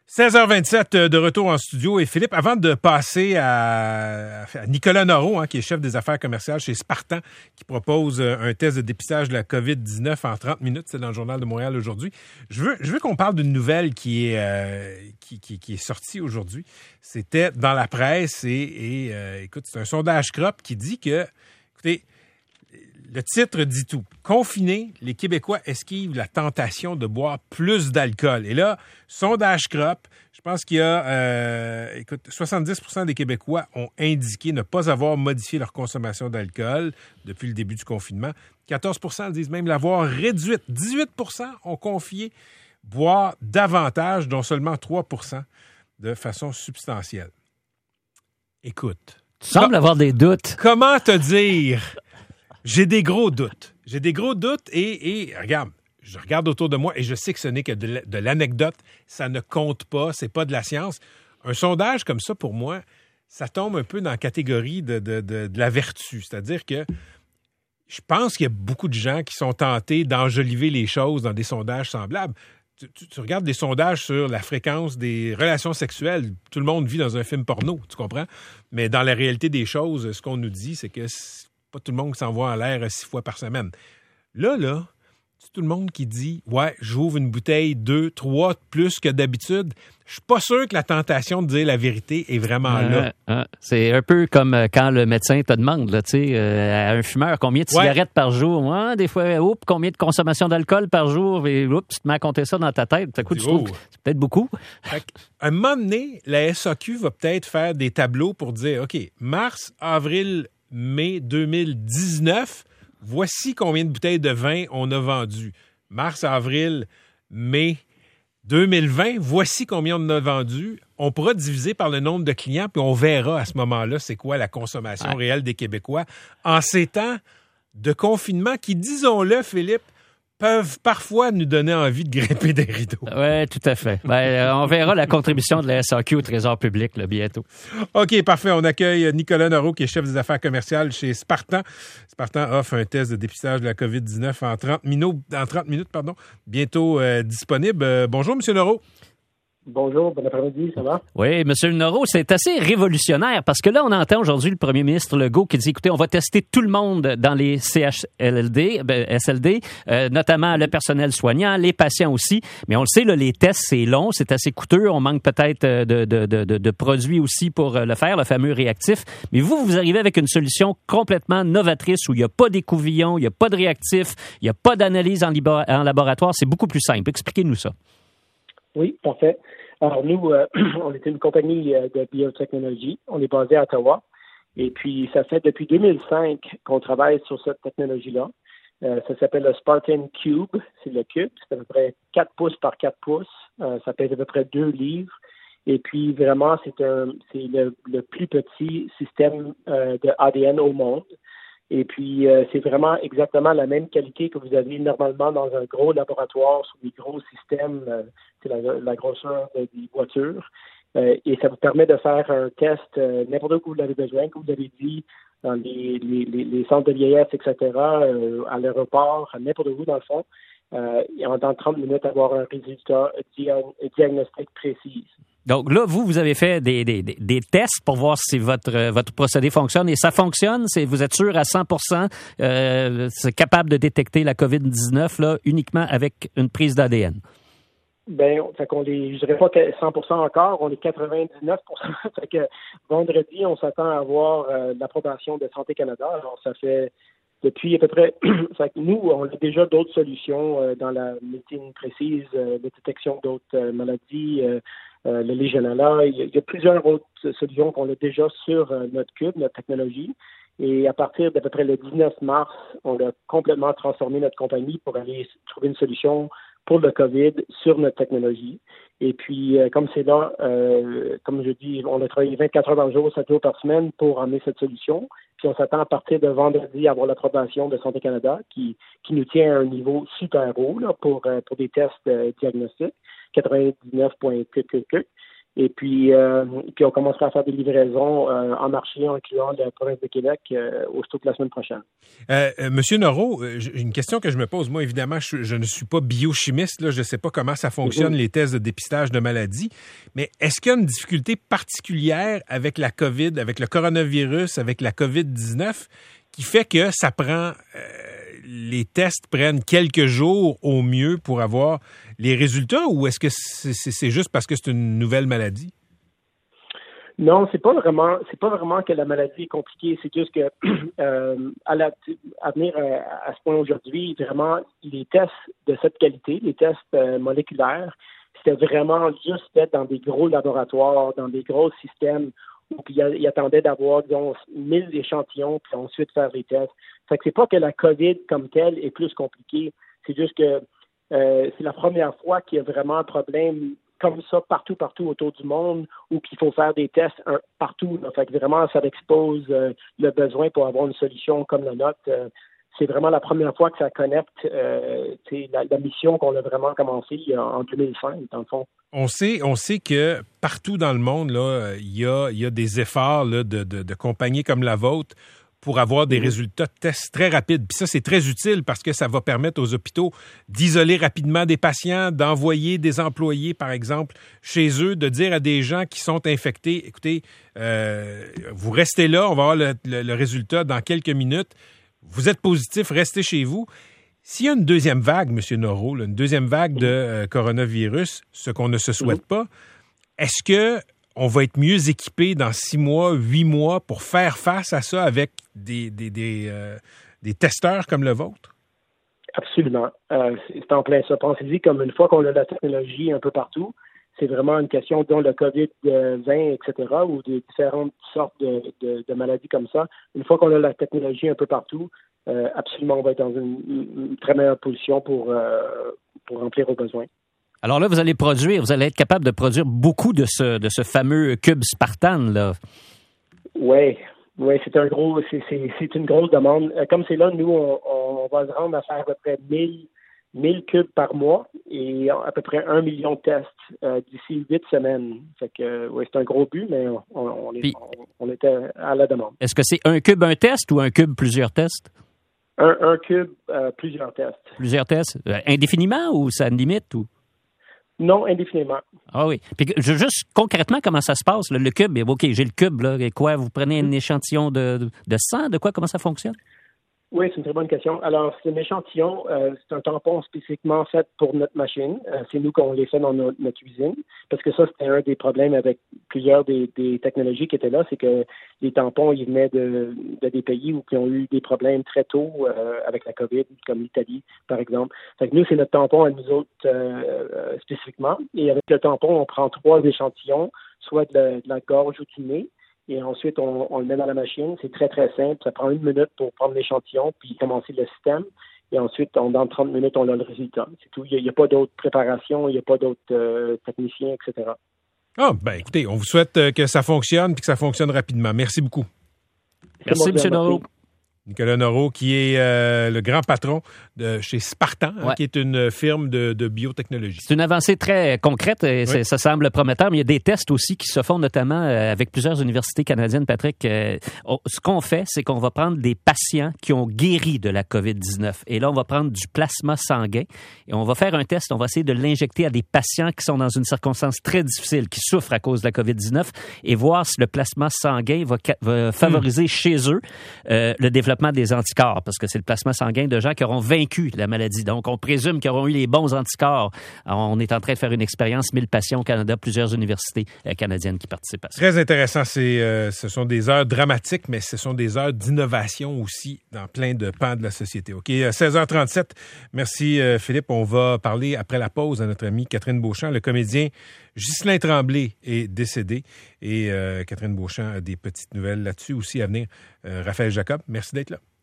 16h27 de retour en studio. Et Philippe, avant de passer à Nicolas Noreau, qui est chef des affaires commerciales chez Spartan, qui propose un test de dépistage de la COVID-19 en 30 minutes, c'est dans le Journal de Montréal aujourd'hui, je veux qu'on parle d'une nouvelle qui est sortie aujourd'hui. C'était dans la presse et écoute, c'est un sondage CROP qui dit que, écoutez, le titre dit tout. Confinés, les Québécois esquivent la tentation de boire plus d'alcool. Et là, sondage CROP, je pense qu'il y a, 70% des Québécois ont indiqué ne pas avoir modifié leur consommation d'alcool depuis le début du confinement. 14% disent même l'avoir réduite. 18% ont confié boire davantage, dont seulement 3% de façon substantielle. Écoute. Tu sembles avoir des doutes. Comment te dire? J'ai des gros doutes et regarde, je regarde autour de moi et je sais que ce n'est que de l'anecdote. Ça ne compte pas, c'est pas de la science. Un sondage comme ça, pour moi, ça tombe un peu dans la catégorie de la vertu. C'est-à-dire que je pense qu'il y a beaucoup de gens qui sont tentés d'enjoliver les choses dans des sondages semblables. Tu regardes des sondages sur la fréquence des relations sexuelles. Tout le monde vit dans un film porno, tu comprends? Mais dans la réalité des choses, ce qu'on nous dit, c'est que pas tout le monde qui s'envoie en l'air 6 fois par semaine. Là, c'est tout le monde qui dit « Ouais, j'ouvre une bouteille 2, 3 plus que d'habitude. » Je suis pas sûr que la tentation de dire la vérité est vraiment là. C'est un peu comme quand le médecin te demande, là, à un fumeur, combien de cigarettes par jour? Ouais, des fois, combien de consommation d'alcool par jour? Et tu te mets à compter ça dans ta tête. Tu trouves que c'est peut-être beaucoup. À un moment donné, la SAQ va peut-être faire des tableaux pour dire « OK, mars, avril, mai 2019, voici combien de bouteilles de vin on a vendu. Mars, avril, mai 2020, voici combien on en a vendu. On pourra diviser par le nombre de clients, puis on verra à ce moment-là c'est quoi la consommation réelle des Québécois en ces temps de confinement qui, disons-le, Philippe, peuvent parfois nous donner envie de grimper des rideaux. Oui, tout à fait. On verra la contribution de la SAQ au Trésor public là, bientôt. OK, parfait. On accueille Nicolas Noreau, qui est chef des affaires commerciales chez Spartan. Spartan offre un test de dépistage de la COVID-19 en 30 minutes, bientôt disponible. Bonjour, M. Noreau. Bonjour, bon après-midi, ça va? Oui, M. Noreau, c'est assez révolutionnaire parce que là, on entend aujourd'hui le premier ministre Legault qui dit, écoutez, on va tester tout le monde dans les SLD, notamment le personnel soignant, les patients aussi. Mais on le sait, là, les tests, c'est long, c'est assez coûteux. On manque peut-être de produits aussi pour le faire, le fameux réactif. Mais vous arrivez avec une solution complètement novatrice où il n'y a pas d'écouvillon, il n'y a pas de réactif, il n'y a pas d'analyse en laboratoire. C'est beaucoup plus simple. Expliquez-nous ça. Oui, parfait. Alors, nous, on est une compagnie de biotechnologie. On est basé à Ottawa. Et puis, ça fait depuis 2005 qu'on travaille sur cette technologie-là. Ça s'appelle le Spartan Cube. C'est le cube. C'est à peu près 4 pouces par 4 pouces. Ça pèse à peu près 2 livres. Et puis, vraiment, c'est le plus petit système de ADN au monde. Et puis, c'est vraiment exactement la même qualité que vous avez normalement dans un gros laboratoire sur des gros systèmes, c'est la grosseur des voitures. Et ça vous permet de faire un test n'importe où vous l'avez besoin, comme vous avez dit, dans les centres de vieillesse, etc., à l'aéroport, à n'importe où dans le fond, et en dans 30 minutes, avoir un résultat diagnostic précis. Donc là, vous avez fait des tests pour voir si votre procédé fonctionne. Et ça fonctionne? Vous êtes sûr à 100% c'est capable de détecter la COVID-19 là, uniquement avec une prise d'ADN? Je dirais pas que 100% encore, on est 99%. Fait que vendredi, on s'attend à avoir l'approbation de Santé Canada. Alors, ça fait depuis à peu près, nous, on a déjà d'autres solutions dans la médecine précise, de détection d'autres maladies, le Legionella. Il y a plusieurs autres solutions qu'on a déjà sur notre cube, notre technologie. Et à partir d'à peu près le 19 mars, on a complètement transformé notre compagnie pour aller trouver une solution pour le COVID sur notre technologie. Et puis, comme c'est là, comme je dis, on a travaillé 24 heures dans le jour, 7 jours par semaine pour emmener cette solution. Puis on s'attend à partir de vendredi à avoir l'approbation de Santé Canada qui nous tient à un niveau super haut là, pour des tests diagnostiques, 99,9. Et puis on commencera à faire des livraisons en marché, incluant la province de Québec, aussitôt que la semaine prochaine. Monsieur Norreau, une question que je me pose, moi, évidemment, je ne suis pas biochimiste, là, je ne sais pas comment ça fonctionne, les tests de dépistage de maladies, mais est-ce qu'il y a une difficulté particulière avec la COVID, avec le coronavirus, avec la COVID-19, qui fait que ça prend... les tests prennent quelques jours au mieux pour avoir les résultats, ou est-ce que c'est juste parce que c'est une nouvelle maladie? Non, c'est pas vraiment que la maladie est compliquée. C'est juste que à venir à ce point aujourd'hui, vraiment les tests de cette qualité, les tests moléculaires, c'était vraiment juste fait dans des gros laboratoires, dans des gros systèmes où ils attendaient d'avoir, disons, 1000 échantillons, puis ensuite faire les tests. Fait que c'est pas que la COVID comme telle est plus compliquée. C'est juste que c'est la première fois qu'il y a vraiment un problème comme ça partout autour du monde, ou qu'il faut faire des tests partout. Là. Fait que vraiment, ça expose le besoin pour avoir une solution comme la nôtre. C'est vraiment la première fois que ça connecte la mission qu'on a vraiment commencé en 2005, dans le fond. On sait que partout dans le monde, là, il y a des efforts là, de compagnies comme la vôtre pour avoir des résultats de tests très rapides. Puis ça, c'est très utile parce que ça va permettre aux hôpitaux d'isoler rapidement des patients, d'envoyer des employés, par exemple, chez eux, de dire à des gens qui sont infectés, écoutez, vous restez là, on va avoir le résultat dans quelques minutes. Vous êtes positif, restez chez vous. S'il y a une deuxième vague, M. Norreau, là, une deuxième vague de coronavirus, ce qu'on ne se souhaite pas, est-ce que on va être mieux équipé dans 6 mois, 8 mois pour faire face à ça avec des testeurs comme le vôtre? Absolument. C'est en plein ça. Pensez-y, comme une fois qu'on a la technologie un peu partout, c'est vraiment une question dont le COVID-20, etc., ou des différentes sortes de maladies comme ça. Une fois qu'on a la technologie un peu partout, absolument, on va être dans une très meilleure position pour remplir aux besoins. Alors là, vous allez être capable de produire beaucoup de ce fameux cube Spartan, là. Oui, c'est une grosse demande. Comme c'est là, nous, on va se rendre à faire à peu près 1000 cubes par mois et à peu près 1 million de tests d'ici 8 semaines. Fait que, oui, c'est un gros but, mais on était à la demande. Est-ce que c'est un cube, un test ou un cube, plusieurs tests? Un cube, plusieurs tests. Plusieurs tests? Indéfiniment ou ça a une limite? Ou? Non, indéfiniment. Ah oui. Puis juste concrètement, comment ça se passe? Le cube, OK, j'ai le cube, là. Et quoi? Vous prenez un échantillon de sang? De quoi? Comment ça fonctionne? Oui, c'est une très bonne question. Alors, c'est un échantillon, c'est un tampon spécifiquement fait pour notre machine. C'est nous qu'on les fait dans notre cuisine, parce que ça, c'était un des problèmes avec plusieurs des technologies qui étaient là, c'est que les tampons, ils venaient de des pays qui ont eu des problèmes très tôt avec la COVID, comme l'Italie, par exemple. Fait que nous, c'est notre tampon à nous autres spécifiquement. Et avec le tampon, on prend 3 échantillons, soit de la gorge ou du nez, et ensuite, on le met dans la machine. C'est très, très simple. Ça prend 1 minute pour prendre l'échantillon puis commencer le système. Et ensuite, dans 30 minutes, on a le résultat. C'est tout. Il n'y a pas d'autres préparations, il n'y a pas d'autres techniciens, etc. Ah, ben écoutez, on vous souhaite que ça fonctionne et que ça fonctionne rapidement. Merci beaucoup. Merci, M. Norreau. Nicolas Norreau, qui est le grand patron de chez Spartan, qui est une firme de biotechnologie. C'est une avancée très concrète et ça semble prometteur, mais il y a des tests aussi qui se font notamment avec plusieurs universités canadiennes. Patrick, ce qu'on fait, c'est qu'on va prendre des patients qui ont guéri de la COVID-19 et là, on va prendre du plasma sanguin et on va faire un test. On va essayer de l'injecter à des patients qui sont dans une circonstance très difficile, qui souffrent à cause de la COVID-19 et voir si le plasma sanguin va favoriser chez eux le développement des anticorps, parce que c'est le plasma sanguin de gens qui auront vaincu la maladie. Donc, on présume qu'ils auront eu les bons anticorps. Alors, on est en train de faire une expérience, 1000 patients au Canada, plusieurs universités canadiennes qui participent à ça. Très intéressant. Ce sont des heures dramatiques, mais ce sont des heures d'innovation aussi dans plein de pans de la société. OK, 16h37. Merci, Philippe. On va parler après la pause à notre amie Catherine Beauchamp. Le comédien Ghislain Tremblay est décédé et Catherine Beauchamp a des petites nouvelles là-dessus aussi à venir. Raphaël Jacob, merci d'être là.